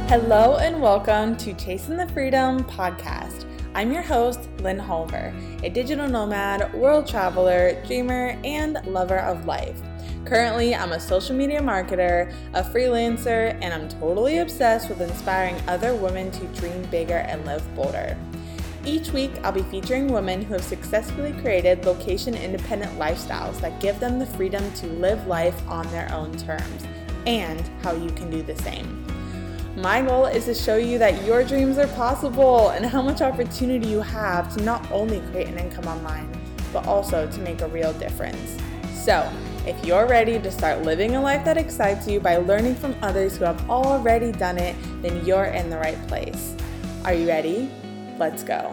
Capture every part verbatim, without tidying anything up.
Hello and welcome to Chasing the Freedom podcast. I'm your host, Lynn Holver, a digital nomad, world traveler, dreamer, and lover of life. Currently, I'm a social media marketer, a freelancer, and I'm totally obsessed with inspiring other women to dream bigger and live bolder. Each week, I'll be featuring women who have successfully created location-independent lifestyles that give them the freedom to live life on their own terms, and how you can do the same. My goal is to show you that your dreams are possible and how much opportunity you have to not only create an income online, but also to make a real difference. So, if you're ready to start living a life that excites you by learning from others who have already done it, then you're in the right place. Are you ready? Let's go.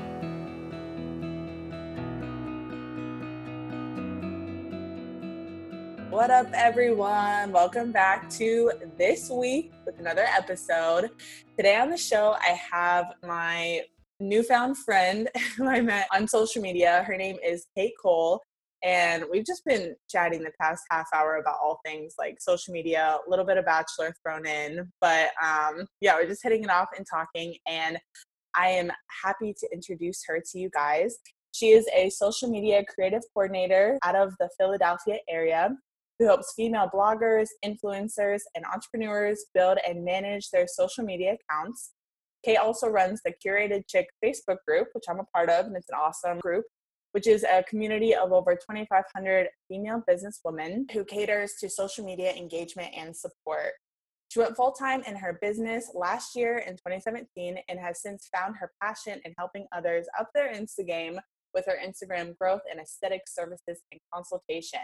What up, everyone? Welcome back to This Week with another episode. Today on the show, I have my newfound friend who I met on social media. Her name is Kate Cole, and we've just been chatting the past half hour about all things like social media, a little bit of Bachelor thrown in, but um, yeah, we're just hitting it off and talking, and I am happy to introduce her to you guys. She is a social media creative coordinator out of the Philadelphia area, who helps female bloggers, influencers, and entrepreneurs build and manage their social media accounts. Kate also runs the Curated Chick Facebook group, which I'm a part of, and it's an awesome group, which is a community of over twenty-five hundred female businesswomen who caters to social media engagement and support. She went full-time in her business last year in twenty seventeen and has since found her passion in helping others up their Insta game with her Instagram growth and aesthetic services and consultation.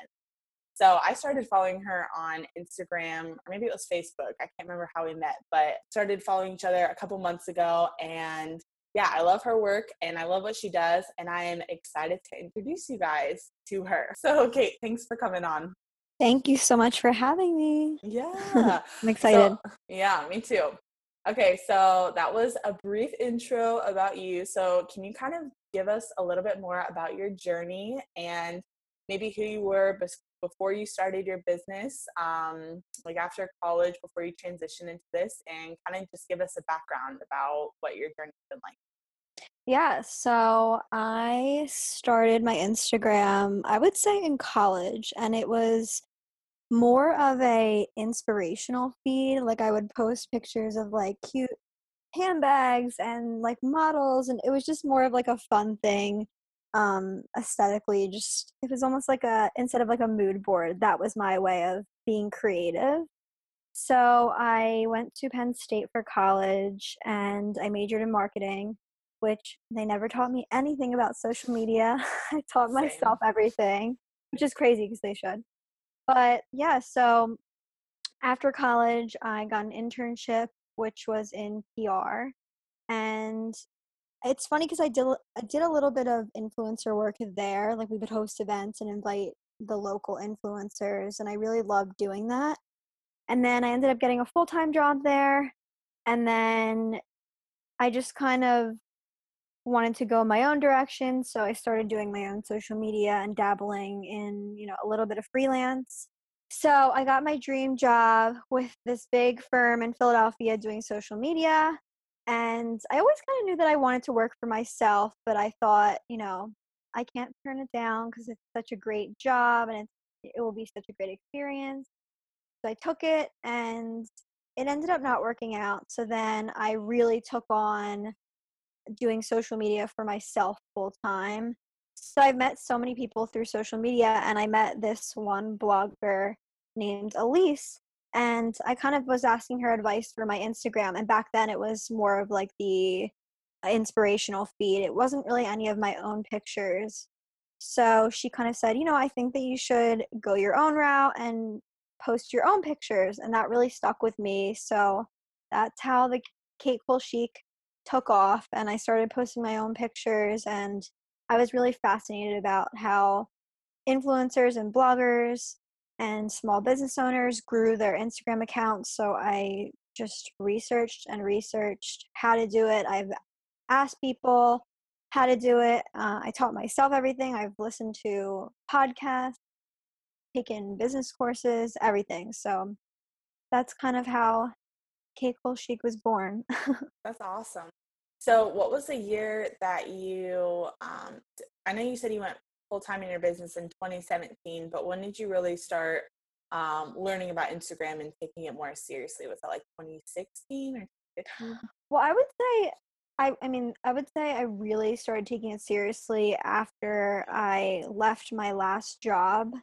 So I started following her on Instagram, or maybe it was Facebook. I can't remember how we met, but started following each other a couple months ago. And yeah, I love her work and I love what she does. And I am excited to introduce you guys to her. So Kate, thanks for coming on. Thank you so much for having me. Yeah. I'm excited. So, yeah, me too. Okay, so that was a brief intro about you. So can you kind of give us a little bit more about your journey and maybe who you were before you started your business, um, like after college, before you transitioned into this, and kind of just give us a background about what your journey's been like. Yeah, so I started my Instagram, I would say in college, and it was more of a inspirational feed. Like I would post pictures of like cute handbags and like models, and it was just more of like a fun thing. Um, aesthetically, just it was almost like a instead of like a mood board, that was my way of being creative. So I went to Penn State for college and I majored in marketing, which they never taught me anything about social media. I taught myself Same. everything, which is crazy because they should. But yeah, so after college, I got an internship, which was in P R. And it's funny because I did I did a little bit of influencer work there. Like we would host events and invite the local influencers, and I really loved doing that. And then I ended up getting a full-time job there, and then I just kind of wanted to go my own direction, so I started doing my own social media and dabbling in, you know, a little bit of freelance. So I got my dream job with this big firm in Philadelphia doing social media, and I always kind of knew that I wanted to work for myself, but I thought, you know, I can't turn it down because it's such a great job and it's, it will be such a great experience. So I took it and it ended up not working out. So then I really took on doing social media for myself full time. So I've met so many people through social media, and I met this one blogger named Elise, and I kind of was asking her advice for my Instagram. And back then it was more of like the inspirational feed. It wasn't really any of my own pictures. So she kind of said, you know, I think that you should go your own route and post your own pictures. And that really stuck with me. So that's how the Kate Cole Chic took off, and I started posting my own pictures. And I was really fascinated about how influencers and bloggers and small business owners grew their Instagram accounts. So I just researched and researched how to do it. I've asked people how to do it. Uh, I taught myself everything. I've listened to podcasts, taken business courses, everything. So that's kind of how Kate Cole Chic was born. That's awesome. So what was the year that you, um, d- I know you said you went full time in your business in twenty seventeen, but when did you really start um, learning about Instagram and taking it more seriously? Was that like twenty sixteen or fifteen? Well, I would say I I mean, I would say I really started taking it seriously after I left my last job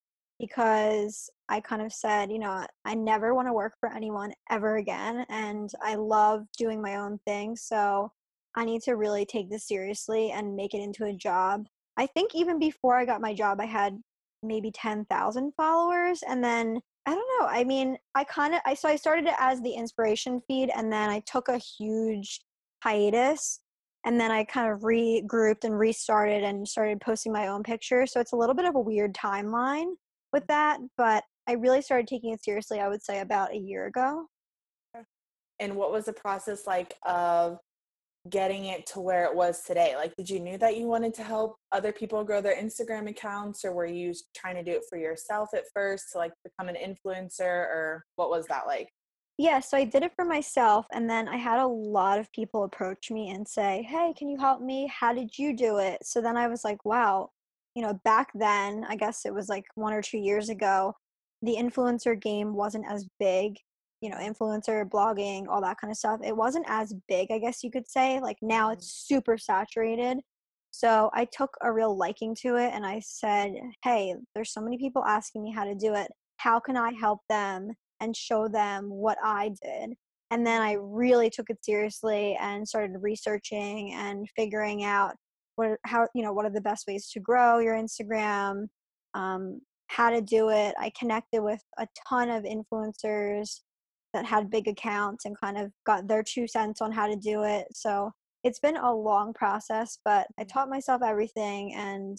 because I kind of said, you know, I never want to work for anyone ever again and I love doing my own thing, so I need to really take this seriously and make it into a job. I think even before I got my job, I had maybe ten thousand followers and then I don't know. I mean, I kind of I so I started it as the inspiration feed and then I took a huge hiatus and then I kind of regrouped and restarted and started posting my own pictures. So it's a little bit of a weird timeline with that, but I really started taking it seriously, I would say about a year ago. And what was the process like of getting it to where it was today? Like, did you knew that you wanted to help other people grow their Instagram accounts, or were you trying to do it for yourself at first to like become an influencer, or what was that like? Yeah, so I did it for myself, and then I had a lot of people approach me and say, "Hey, can you help me? How did you do it?" So then I was like, "Wow." You know, back then, I guess it was like one or two years ago, the influencer game wasn't as big. You know, influencer blogging, all that kind of stuff. It wasn't as big, I guess you could say. Like now Mhm. it's super saturated. So I took a real liking to it and I said, "Hey, there's so many people asking me how to do it. How can I help them and show them what I did?" And then I really took it seriously and started researching and figuring out what how you know what are the best ways to grow your Instagram, um, how to do it. I connected with a ton of influencers that had big accounts and kind of got their two cents on how to do it. So it's been a long process, but I taught myself everything and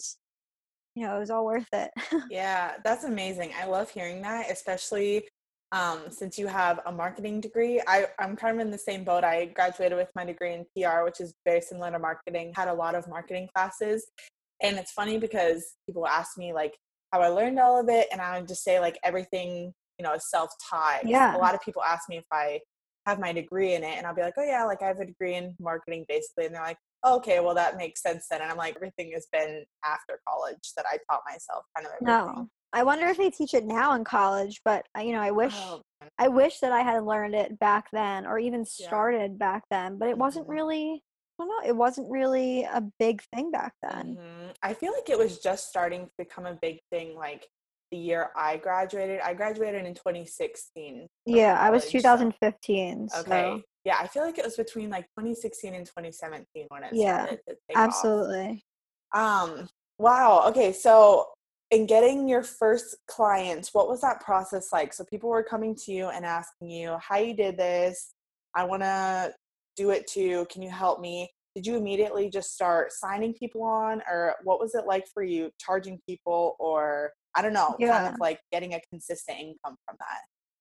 you know it was all worth it. Yeah, that's amazing. I love hearing that, especially um, since you have a marketing degree. I, I'm kind of in the same boat. I graduated with my degree in P R, which is very similar to marketing, had a lot of marketing classes. And it's funny because people ask me like how I learned all of it, and I would just say like everything, you know, is self-taught. A Yeah. lot of people ask me if I have my degree in it, and I'll be like, oh yeah, like I have a degree in marketing basically. And they're like, oh, okay, well that makes sense then. And I'm like, everything has been after college that I taught myself kind of everything. No. I wonder if they teach it now in college, but, uh, you know, I wish Oh, man. I wish that I had learned it back then or even Yeah. started back then, but it wasn't hmm really I don't know, it wasn't really a big thing back then. hmm I feel like it was just starting to become a big thing like the year I graduated. I graduated in twenty sixteen from Yeah, I was college. So, two thousand fifteen, so okay. Yeah, I feel like it was between like twenty sixteen and twenty seventeen when it yeah, started to take off. absolutely. Um, wow. Okay. So, in getting your first clients, what was that process like? So, people were coming to you and asking you how you did this. I want to do it too. Can you help me? Did you immediately just start signing people on, or what was it like for you charging people, or I don't know, kind Yeah. of like getting a consistent income from that?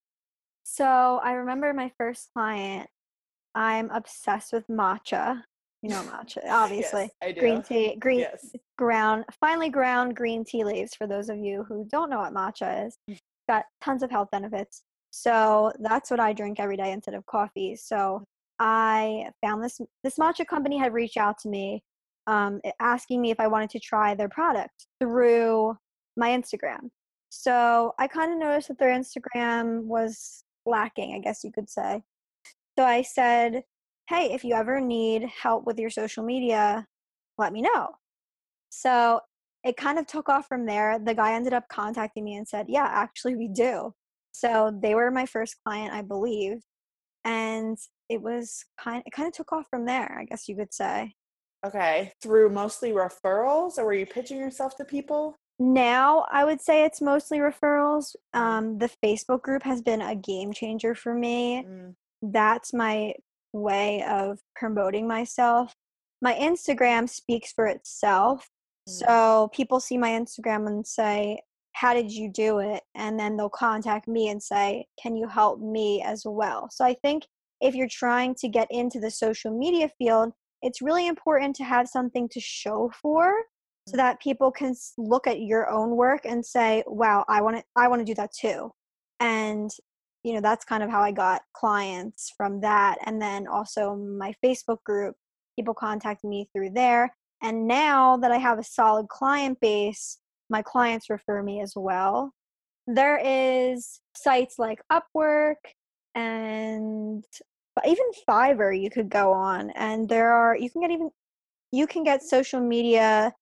So, I remember my first client, I'm obsessed with matcha. You know matcha, Yes, obviously. I do. Green tea, green Yes. ground, finely ground green tea leaves for those of you who don't know what matcha is. Got tons of health benefits. So that's what I drink every day instead of coffee. So I found this this matcha company had reached out to me, um, asking me if I wanted to try their product through my Instagram. So I kind of noticed that their Instagram was lacking, I guess you could say. So I said, "Hey, if you ever need help with your social media, let me know." So it kind of took off from there. The guy ended up contacting me and said, "Yeah, actually, we do." So they were my first client, I believe. And it was kind it kind of took off from there, I guess you could say. Okay. Through mostly referrals, or were you pitching yourself to people? Now I would say it's mostly referrals. Mm, Um, the Facebook group has been a game changer for me. mm, That's my way of promoting myself. My Instagram speaks for itself. mm. So people see my Instagram and say, "How did you do it?" And then they'll contact me and say, "Can you help me as well?" So I think if you're trying to get into the social media field, it's really important to have something to show for so that people can s- look at your own work and say, "Wow, I want to I want to do that too." And you know, that's kind of how I got clients from that. And then also my Facebook group, people contact me through there. And now that I have a solid client base, my clients refer me as well. There is sites like Upwork and even Fiverr you could go on, and there are you can get even you can get social media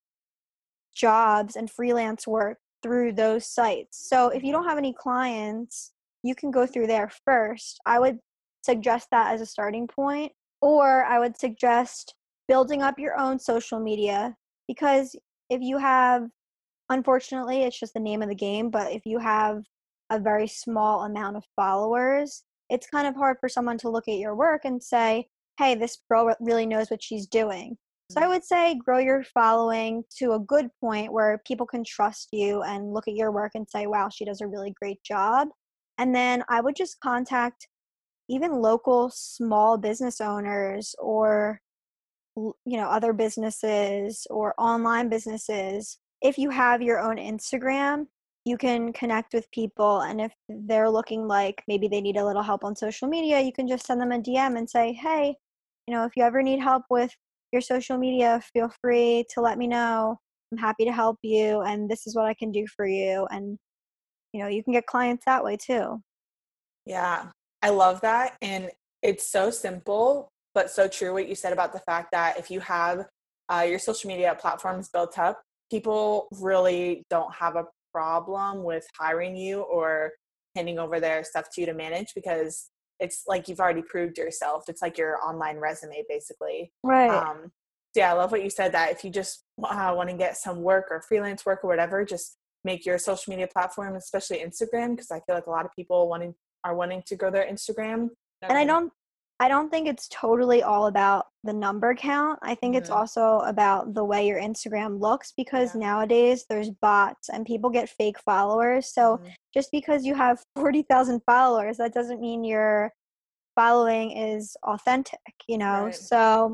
jobs and freelance work through those sites. So if you don't have any clients, you can go through there first. I would suggest that as a starting point, or I would suggest building up your own social media, because if you have, unfortunately, it's just the name of the game, but if you have a very small amount of followers, it's kind of hard for someone to look at your work and say, hey, this girl really knows what she's doing. So I would say grow your following to a good point where people can trust you and look at your work and say, wow, she does a really great job. And then I would just contact even local small business owners, or you know, other businesses or online businesses. If you have your own Instagram, you can connect with people, and if they're looking like maybe they need a little help on social media, you can just send them a D M and say, hey, you know, if you ever need help with your social media, feel free to let me know. I'm happy to help you, and this is what I can do for you. And you know, you can get clients that way too. Yeah, I love that. And it's so simple, but so true what you said about the fact that if you have uh, your social media platforms built up, people really don't have a problem with hiring you or handing over their stuff to you to manage, because it's like you've already proved yourself. It's like your online resume, basically. Right. Um, so yeah, I love what you said, that if you just uh, want to get some work or freelance work or whatever, just make your social media platform, especially Instagram, because I feel like a lot of people wanting are wanting to grow their Instagram. And I Um, don't I don't think it's totally all about the number count. I think it's mhm. also about the way your Instagram looks, because Yeah. nowadays there's bots and people get fake followers. So Mhm. just because you have forty thousand followers, that doesn't mean your following is authentic, you know? Right. So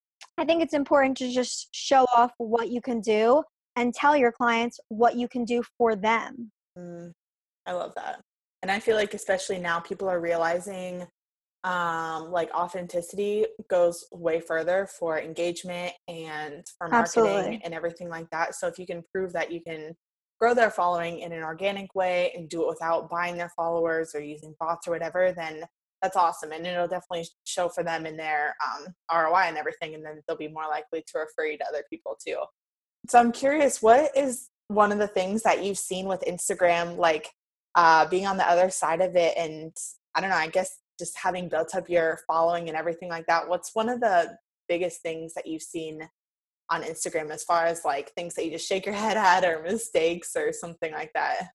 I think it's important to just show off what you can do and tell your clients what you can do for them. Mm, I love that. And I feel like especially now people are realizing um, like authenticity goes way further for engagement and for marketing Absolutely. and everything like that. So if you can prove that you can grow their following in an organic way and do it without buying their followers or using bots or whatever, then that's awesome. And it'll definitely show for them in their um, R O I and everything. And then they'll be more likely to refer you to other people too. So I'm curious, what is one of the things that you've seen with Instagram, like uh, being on the other side of it? And I don't know, I guess just having built up your following and everything like that, what's one of the biggest things that you've seen on Instagram as far as like things that you just shake your head at or mistakes or something like that?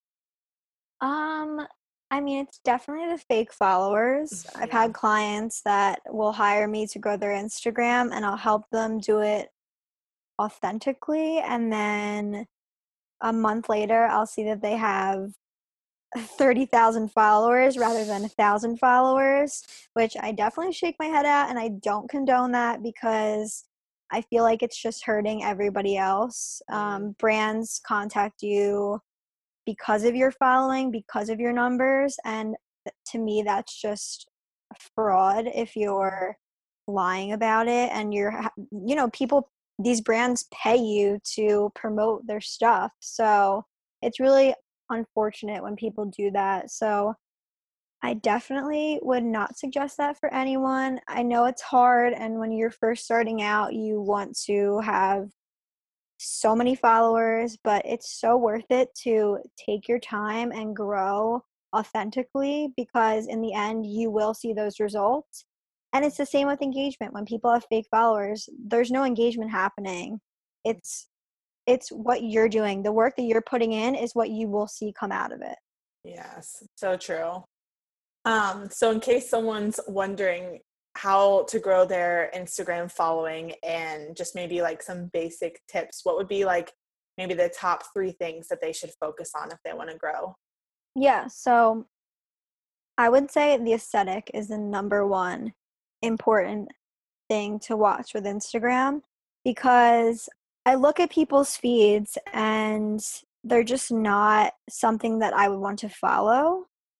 Um, I mean, it's definitely the fake followers. I've Yeah. had clients that will hire me to grow their Instagram, and I'll help them do it authentically. And then a month later, I'll see that they have thirty thousand followers rather than a thousand followers, which I definitely shake my head at. And I don't condone that, because I feel like it's just hurting everybody else. Mm, Um, brands contact you because of your following, because of your numbers, and th- to me that's just a fraud if mm, you're lying about it. And you're ha- you know, people, these brands pay you to promote their stuff, so it's really unfortunate when people do that. So I definitely would not suggest that for anyone. I know it's hard, and when you're first starting out you want to have so many followers, but it's so worth it to take your time and grow authentically, because in the end you will see those results. And it's the same with engagement. When people have fake followers, there's no engagement happening. mm. It's it's what you're doing. The work that you're putting in is what you will see come out of it. Yes, so true. Um, so in case someone's wondering how to grow their Instagram following and just maybe like some basic tips, what would be like maybe the top three things that they should focus on if they want to grow? Yeah, so I would say the aesthetic is the number one important thing to watch with Instagram, because I look at people's feeds and they're just not something that I would want to follow.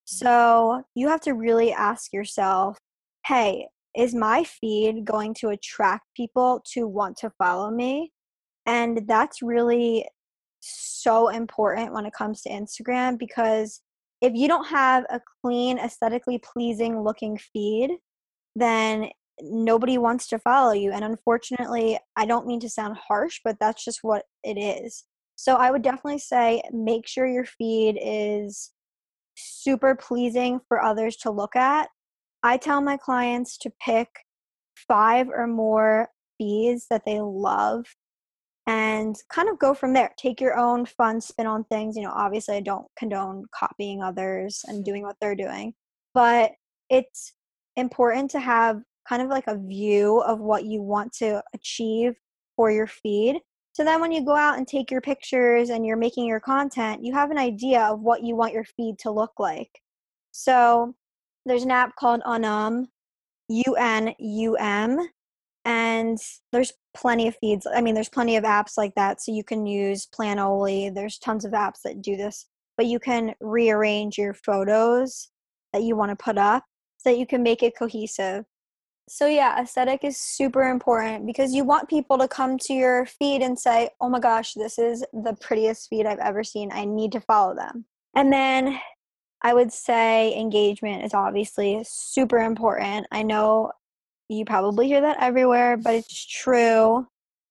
So you have to really ask yourself, hey, is my feed going to attract people to want to follow me? And that's really so important when it comes to Instagram, because if you don't have a clean, aesthetically pleasing looking feed, then nobody wants to follow you. And unfortunately, I don't mean to sound harsh, but that's just what it is. So I would definitely say make sure your feed is super pleasing for others to look at. I tell my clients to pick five or more feeds that they love and kind of go from there. Take your own fun spin on things. You know, obviously, I don't condone copying others and doing what they're doing, but it's important to have kind of like a view of what you want to achieve for your feed. So then when you go out and take your pictures and you're making your content, you have an idea of what you want your feed to look like. So there's an app called Unum, U N U M, and there's plenty of feeds. I mean, there's plenty of apps like that. So you can use Planoly. There's tons of apps that do this, but you can rearrange your photos that you want to put up so that you can make it cohesive. So yeah, aesthetic is super important because you want people to come to your feed and say, oh my gosh, this is the prettiest feed I've ever seen. I need to follow them. And then I would say engagement is obviously super important. I know you probably hear that everywhere, but it's true.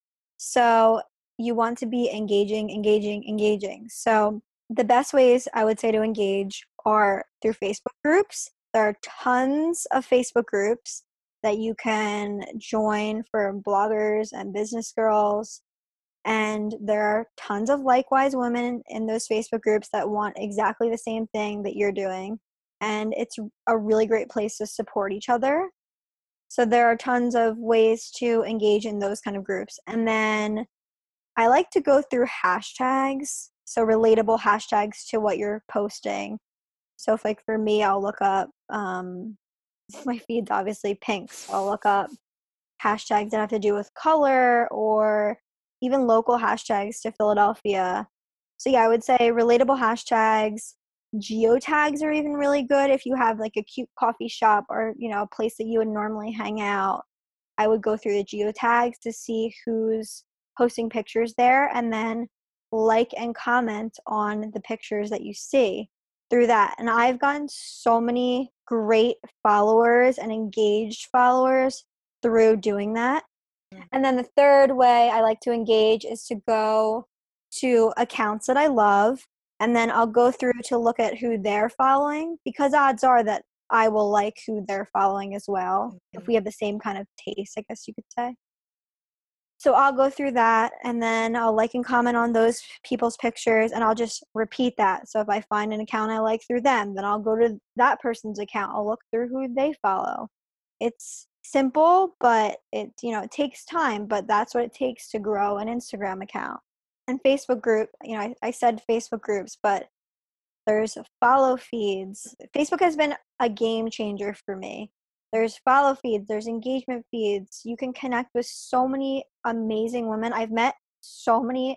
So you want to be engaging, engaging, engaging. So the best ways I would say to engage are through Facebook groups. There are tons of Facebook groups that you can join for bloggers and business girls. And there are tons of likewise women in those Facebook groups that want exactly the same thing that you're doing. And it's a really great place to support each other. So there are tons of ways to engage in those kind of groups. And then I like to go through hashtags, so relatable hashtags to what you're posting. So if, like, for me, I'll look up, um, my feed's obviously pink, so I'll look up hashtags that have to do with color or even local hashtags to Philadelphia. So yeah, I would say relatable hashtags. Geotags are even really good if you have like a cute coffee shop or, you know, a place that you would normally hang out. I would go through the geotags to see who's posting pictures there and then like and comment on the pictures that you see through that. And I've gotten so many great followers and engaged followers through doing that. And then the third way I like to engage is to go to accounts that I love, and then I'll go through to look at who they're following, because odds are that I will like who they're following as well, if we have the same kind of taste, I guess you could say. So I'll go through that, and then I'll like and comment on those people's pictures, and I'll just repeat that. So if I find an account I like through them, then I'll go to that person's account. I'll look through who they follow. It's simple, but it, you know, it takes time, but that's what it takes to grow an Instagram account. And Facebook group, you know, I, I said Facebook groups, but there's follow feeds. Facebook has been a game changer for me. There's follow feeds, there's engagement feeds. You can connect with so many amazing women. I've met so many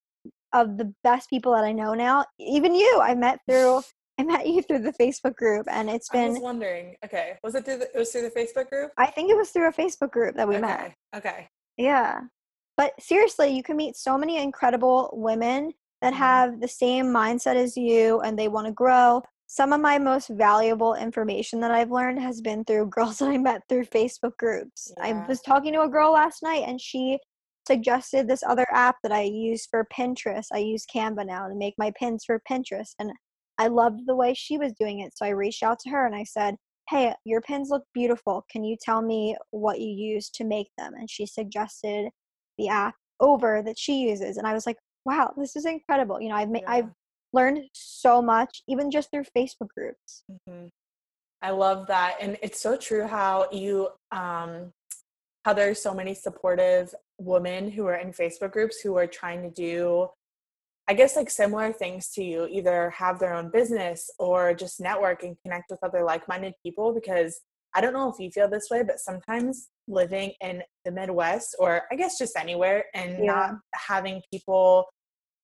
of the best people that I know now. Even you, I met through I met you through the Facebook group, and it's been. I was wondering. Okay, was it through the? It was through the Facebook group. I think it was through a Facebook group that we okay. met. Okay. Yeah, but seriously, you can meet so many incredible women that Mm-hmm. have the same mindset as you, and they want to grow. Some of my most valuable information that I've learned has been through girls that I met through Facebook groups. Yeah. I was talking to a girl last night, and she suggested this other app that I use for Pinterest. I use Canva now to make my pins for Pinterest, and I loved the way she was doing it. So I reached out to her and I said, hey, your pins look beautiful. Can you tell me what you use to make them? And she suggested the app Over that she uses. And I was like, wow, this is incredible. You know, I've made, Yeah. I've learned so much, even just through Facebook groups. Mm-hmm. I love that. And it's so true how you, um, how there's so many supportive women who are in Facebook groups who are trying to do, I guess, like similar things to you, either have their own business or just network and connect with other like-minded people. Because I don't know if you feel this way, but sometimes living in the Midwest, or I guess just anywhere, and Yeah. not having people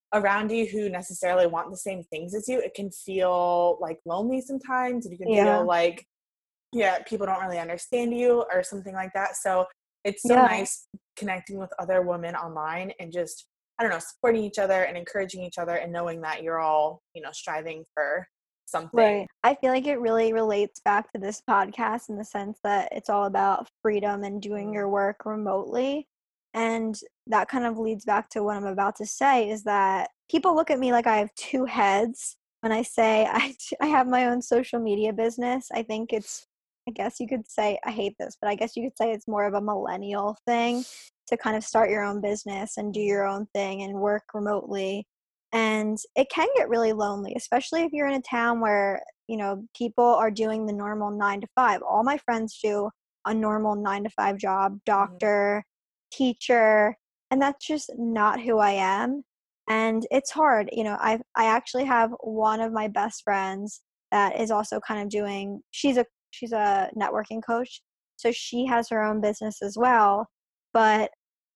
around you who necessarily want the same things as you, it can feel like lonely sometimes, and you can Yeah. feel like, yeah, people don't really understand you or something like that. So it's so Yeah. nice connecting with other women online and just, I don't know, supporting each other and encouraging each other and knowing that you're all, you know, striving for something. Right. I feel like it really relates back to this podcast in the sense that it's all about freedom and doing Mm. your work remotely. And that kind of leads back to what I'm about to say is that people look at me like I have two heads when I say I, I have my own social media business. I think it's, I guess you could say, I hate this, but I guess you could say it's more of a millennial thing to kind of start your own business and do your own thing and work remotely. And it can get really lonely, especially if you're in a town where, you know, people are doing the normal nine to five. All my friends do a normal nine to five job, Mhm. doctor, teacher, and that's just not who I am. And it's hard. You know, I I actually have one of my best friends that is also kind of doing she's a she's a networking coach. So she has her own business as well. But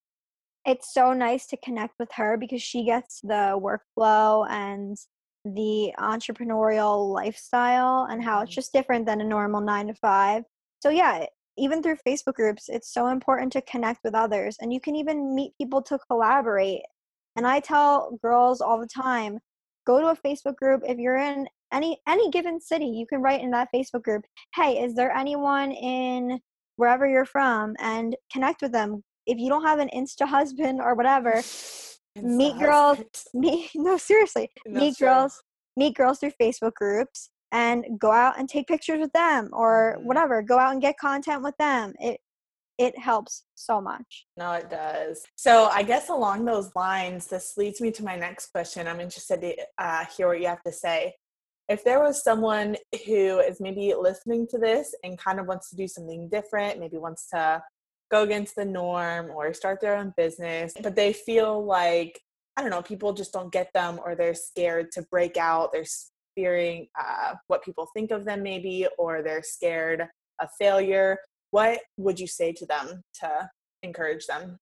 it's so nice to connect with her because she gets the workflow and the entrepreneurial lifestyle and how it's Mhm. just different than a normal nine to five. So yeah, even through Facebook groups, it's so important to connect with others and you can even meet people to collaborate. And I tell girls all the time, go to a Facebook group if you're in any any given city, you can write in that Facebook group, "Hey, is there anyone in wherever you're from?" and connect with them. If you don't have an Insta husband or whatever, Insta meet girls, husband. meet no, seriously, That's meet true. girls, meet girls through Facebook groups and go out and take pictures with them or Mhm. whatever. Go out and get content with them. It it helps so much. No, it does. So I guess along those lines, this leads me to my next question. I'm interested to uh, hear what you have to say. If there was someone who is maybe listening to this and kind of wants to do something different, maybe wants to go against the norm or start their own business, but they feel like, I don't know, people just don't get them or they're scared to break out, they're fearing uh, what people think of them maybe, or they're scared of failure, what would you say to them to encourage them?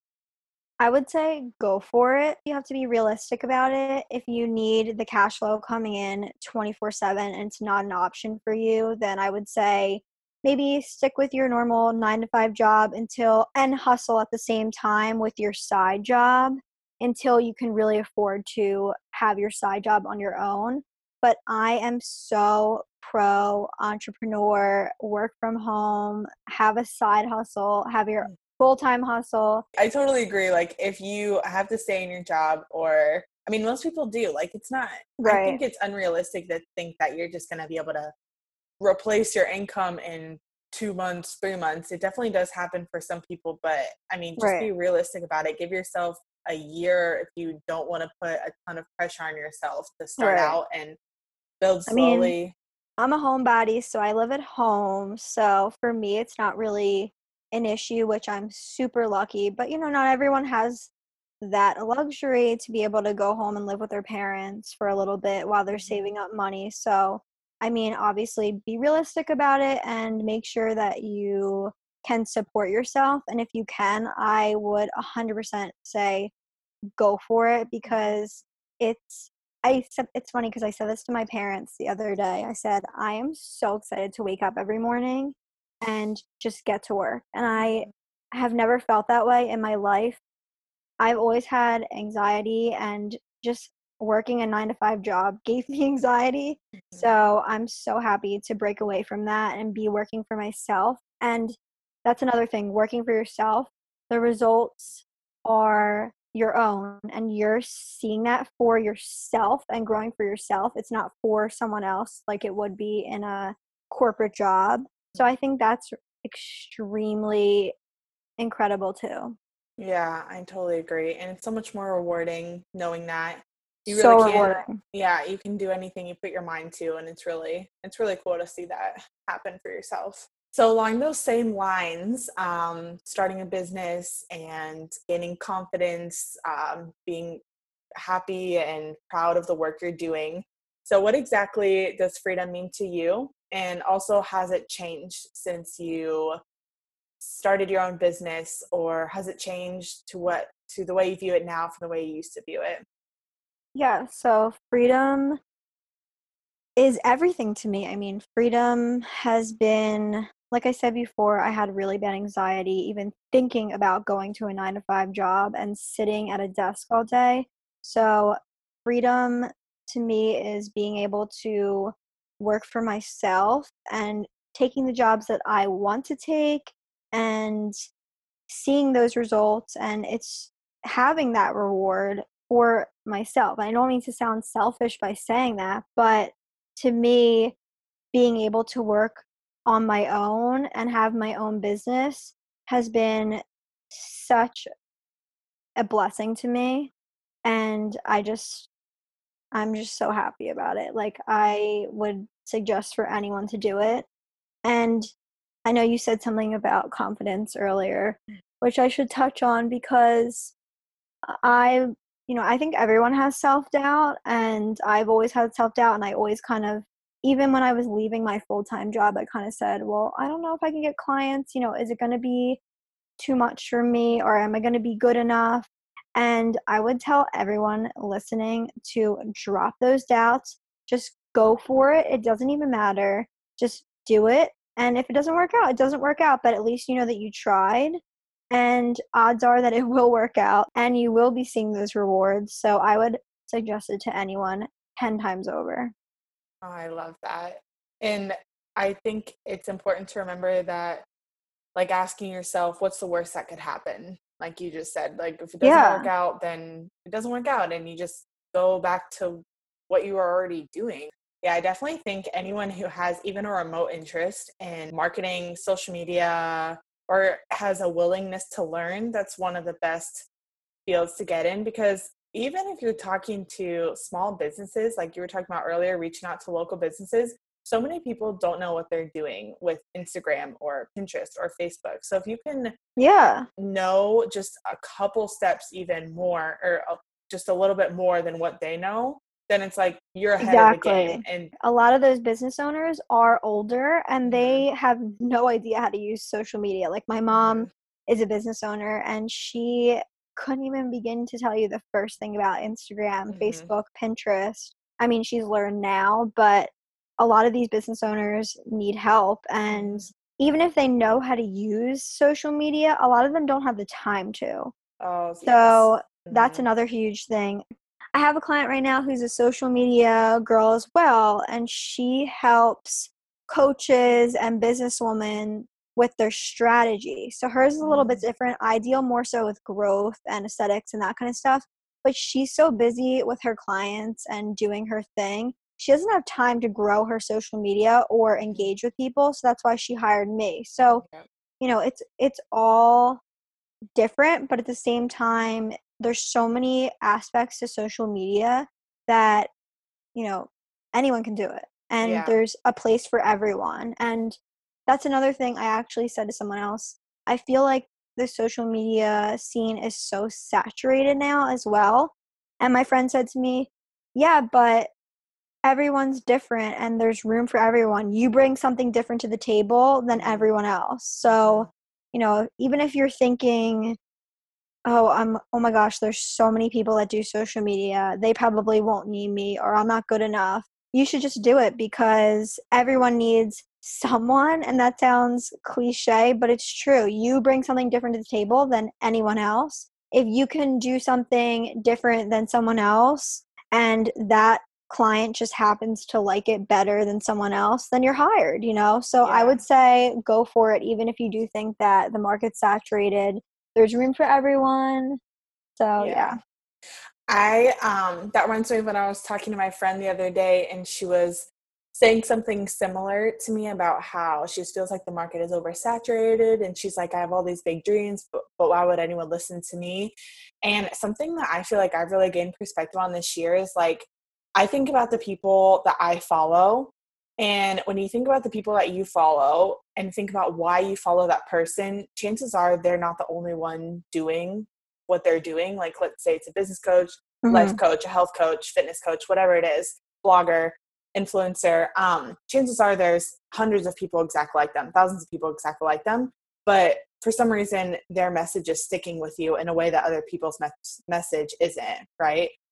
I would say go for it. You have to be realistic about it. If you need the cash flow coming in twenty-four seven and it's not an option for you, then I would say maybe stick with your normal nine to five job until and hustle at the same time with your side job until you can really afford to have your side job on your own. But I am so pro entrepreneur, work from home, have a side hustle, have your full-time hustle. I totally agree. Like, if you have to stay in your job, or, I mean, most people do. Like, it's not, I Right. think it's unrealistic to think that you're just going to be able to replace your income in two months, three months. It definitely does happen for some people, but I mean, just Right. be realistic about it. Give yourself a year if you don't want to put a ton of pressure on yourself to start Right. out and build I mean, slowly. I'm a homebody, so I live at home. So for me, it's not really an issue, which I'm super lucky. But, you know, not everyone has that luxury to be able to go home and live with their parents for a little bit while they're Mhm. saving up money. So, I mean, obviously be realistic about it and make sure that you can support yourself. And if you can, I would one hundred percent say go for it Mhm. because it's I said it's funny because I said this to my parents the other day. I said, "I am so excited to wake up every morning and just get to work." And I Mhm. have never felt that way in my life. I've always had anxiety and just working a nine to five job gave me anxiety. Mhm. So, I'm so happy to break away from that and be working for myself. And that's another thing, working for yourself, the results are your own and you're seeing that for yourself and growing for yourself. It's not for someone else like it would be in a corporate job. So, I think that's extremely incredible too. Yeah, I totally agree. And it's so much more rewarding knowing that you really So can, rewarding. yeah, you can do anything you put your mind to. And it's really, it's really cool to see that happen for yourself. So along those same lines, um, starting a business and gaining confidence, um, being happy and proud of the work you're doing. So what exactly does freedom mean to you? And also, has it changed since you started your own business, or has it changed to what to the way you view it now from the way you used to view it? Yeah, so freedom is everything to me. I mean, freedom has been, like I said before, I had really bad anxiety even thinking about going to a nine to five job and sitting at a desk all day. So, freedom to me is being able to work for myself and taking the jobs that I want to take and seeing those results, and it's having that reward for myself. I don't mean to sound selfish by saying that, but to me, being able to work on my own and have my own business has been such a blessing to me. And I just, I'm just so happy about it. Like, I would suggest for anyone to do it. And I know you said something about confidence earlier, which I should touch on because I, you know, I think everyone has self doubt, and I've always had self doubt, and I always kind of, even when I was leaving my full time job, I kind of said, well, I don't know if I can get clients. You know, is it going to be too much for me, or am I going to be good enough? And I would tell everyone listening to drop those doubts, just go for it. It doesn't even matter. Just do it. And if it doesn't work out, it doesn't work out, but at least you know that you tried. And odds are that it will work out and you will be seeing those rewards. So I would suggest it to anyone ten times over. Oh, I love that. And I think it's important to remember that, like, asking yourself, what's the worst that could happen? Like you just said, like, if it doesn't work Yeah. out, then it doesn't work out. And you just go back to what you were already doing. Yeah, I definitely think anyone who has even a remote interest in marketing, social media, or has a willingness to learn, that's one of the best fields to get in, because even if you're talking to small businesses, like you were talking about earlier, reaching out to local businesses, so many people don't know what they're doing with Instagram or Pinterest or Facebook. So if you can Yeah. know just a couple steps even more, or a- just a little bit more than what they know, then it's like you're ahead of the game. Exactly. And A lot of those business owners are older and mhm, they have no idea how to use social media. Like my mom mhm, is a business owner and she couldn't even begin to tell you the first thing about Instagram, mhm, Facebook, Pinterest. I mean, she's learned now, but a lot of these business owners need help. And mhm. even if they know how to use social media, a lot of them don't have the time to. Oh, yes. So that's Mhm, another huge thing. I have a client right now who's a social media girl as well, and she helps coaches and businesswomen with their strategy. So hers is a little bit mhm. different. I deal more so with growth and aesthetics and that kind of stuff. But she's so busy with her clients and doing her thing. She doesn't have time to grow her social media or Mhm. engage with people. So that's why she hired me. So, Yep. you know, it's it's all different, but at the same time, there's so many aspects to social media that, you know, anyone can do it. And Yeah. there's a place for everyone. And that's another thing I actually said to someone else. I feel like the social media scene is so saturated now as well. And my friend said to me, yeah, but everyone's different and there's room for everyone. You bring something different to the table than Mhm, everyone else. So, mhm. you know, even if you're thinking, oh, I'm oh my gosh, there's so many people that do social media. They probably won't need me or I'm not good enough. You should just do it because everyone needs someone and that sounds cliche, but it's true. You bring something different to the table than anyone else. If you can do something different than someone else and that client just happens to like it better than someone else, then you're hired, you know? So I Yeah. would say go for it even if you do think that the market's saturated, there's room for everyone. So, yeah. Yeah. I um that reminds me of when I was talking to my friend the other day, and she was saying something similar to me about how she just feels like the market is oversaturated, and she's like, I have all these big dreams, but, but why would anyone listen to me? And something that I feel like I've really gained perspective on this year is, like, I think about the people that I follow, and when you think about the people that you follow and think about why you follow that person, chances are they're not the only one doing what they're doing. Like, let's say it's a business coach, life Mhm. coach, a health coach, fitness coach, whatever it is, blogger, influencer. Um, chances are there's hundreds of people exactly like them, thousands of people exactly like them. But for some reason, their message is sticking with you in a way that other people's me- message isn't, right?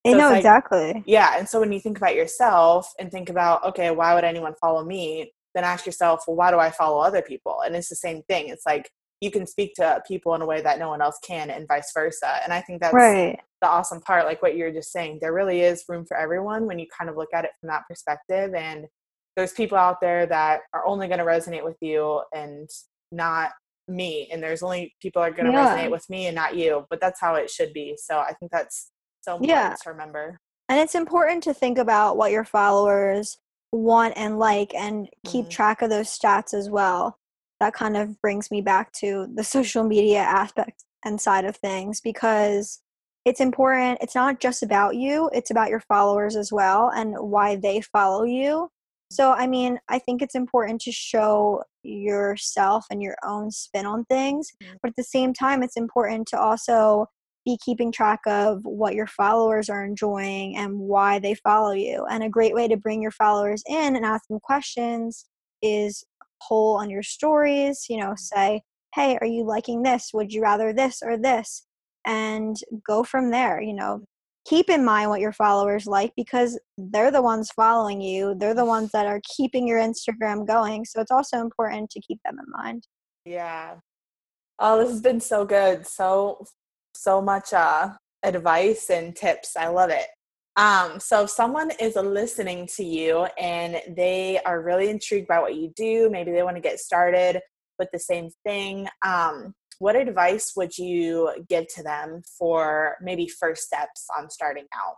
I So know, like, exactly. yeah. And so when you think about yourself and think about, okay, why would anyone follow me? Then ask yourself, well, why do I follow other people? And it's the same thing. It's like, you can speak to people in a way that no one else can, and vice versa. And I think that's Right. the awesome part, like what you were just saying. There really is room for everyone when you kind of look at it from that perspective. And there's people out there that are only going to resonate with you and not me. And there's only people are going to Yeah. resonate with me and not you. But that's how it should be. So I think that's so important Yeah. to remember. And it's important to think about what your followers want and like, and keep Mm-hmm. track of those stats as well. That kind of brings me back to the social media aspect and side of things, because it's important. It's not just about you, it's about your followers as well and why they follow you. So, I mean, I think it's important to show yourself and your own spin on things, but at the same time, it's important to also be keeping track of what your followers are enjoying and why they follow you. And a great way to bring your followers in and ask them questions is poll on your stories, you know, say, hey, are you liking this? Would you rather this or this? And go from there, you know. Keep in mind what your followers like, because they're the ones following you. They're the ones that are keeping your Instagram going. So it's also important to keep them in mind. Yeah. Oh, this has been so good. So, so much uh, advice and tips. I love it. Um, so if someone is listening to you and they are really intrigued by what you do, maybe they want to get started with the same thing, um, what advice would you give to them for maybe first steps on starting out?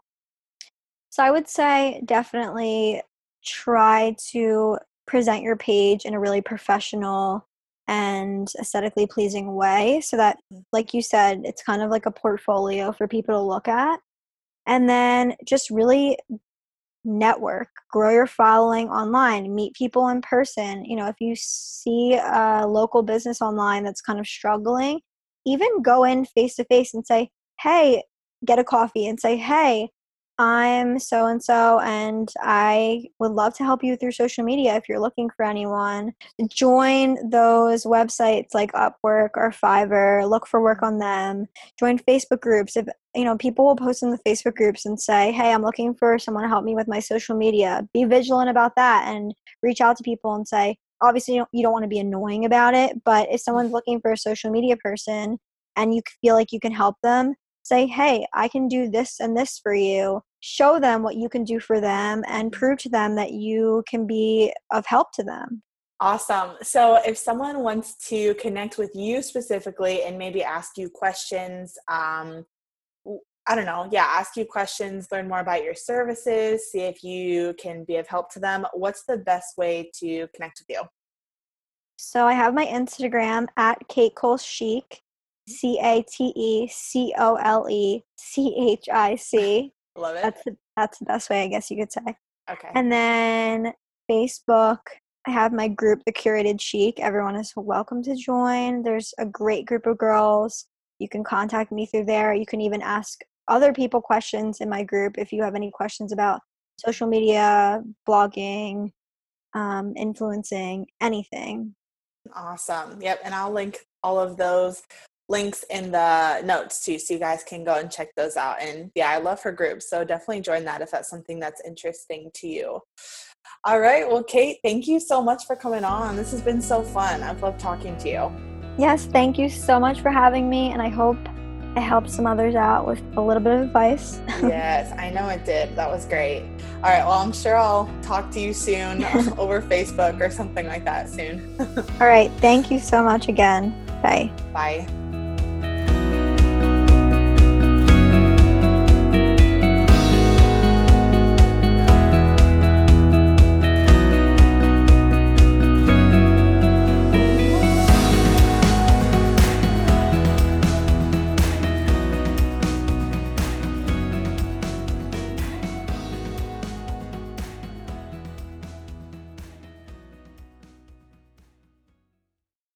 So I would say definitely try to present your page in a really professional and aesthetically pleasing way, so that, like you said, it's kind of like a portfolio for people to look at. And then just really network, grow your following online, meet people in person. You know, if you see a local business online that's kind of struggling, even go in face to face and say, hey, get a coffee and say, hey, I'm so and so, and I would love to help you with your social media if you're looking for anyone. Join those websites like Upwork or Fiverr, look for work on them. Join Facebook groups. If you know, people will post in the Facebook groups and say, hey, I'm looking for someone to help me with my social media. Be vigilant about that and reach out to people and say, obviously, you don't, you don't want to be annoying about it, but if someone's looking for a social media person and you feel like you can help them, say, hey, I can do this and this for you. Show them what you can do for them and prove to them that you can be of help to them. Awesome. So if someone wants to connect with you specifically and maybe ask you questions, um, I don't know, yeah, ask you questions, learn more about your services, see if you can be of help to them, what's the best way to connect with you? So I have my Instagram at Kate Cole Chic, C A T E C O L E C H I C. Love it. That's the, that's the best way, I guess you could say. Okay. And then Facebook, I have my group, The Curated Chic. Everyone is welcome to join. There's a great group of girls. You can contact me through there. You can even ask other people questions in my group if you have any questions about social media, blogging, um, influencing, anything. Awesome. Yep. And I'll link all of those links in the notes too, so you guys can go and check those out. And yeah, I love her group. So definitely join that if that's something that's interesting to you. All right. Well, Kate, thank you so much for coming on. This has been so fun. I've loved talking to you. Yes, thank you so much for having me. And I hope I helped some others out with a little bit of advice. Yes, I know it did. That was great. All right. Well, I'm sure I'll talk to you soon over Facebook or something like that soon. All right. Thank you so much again. Bye. Bye.